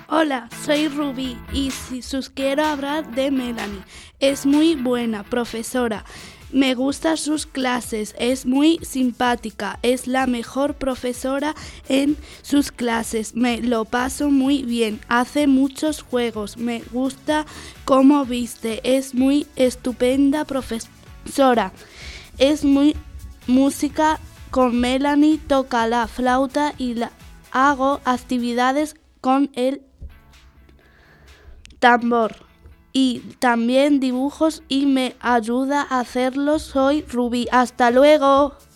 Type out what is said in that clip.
Hola, soy Rubí y si sus quiero hablar de Melanie. Es muy buena profesora. Me gustan sus clases, es muy simpática, es la mejor profesora en sus clases, me lo paso muy bien, hace muchos juegos, me gusta cómo viste, es muy estupenda profesora, es muy música con Melanie, toca la flauta y hago actividades con el tambor y también dibujos y me ayuda a hacerlos. Soy Rubí. Hasta luego.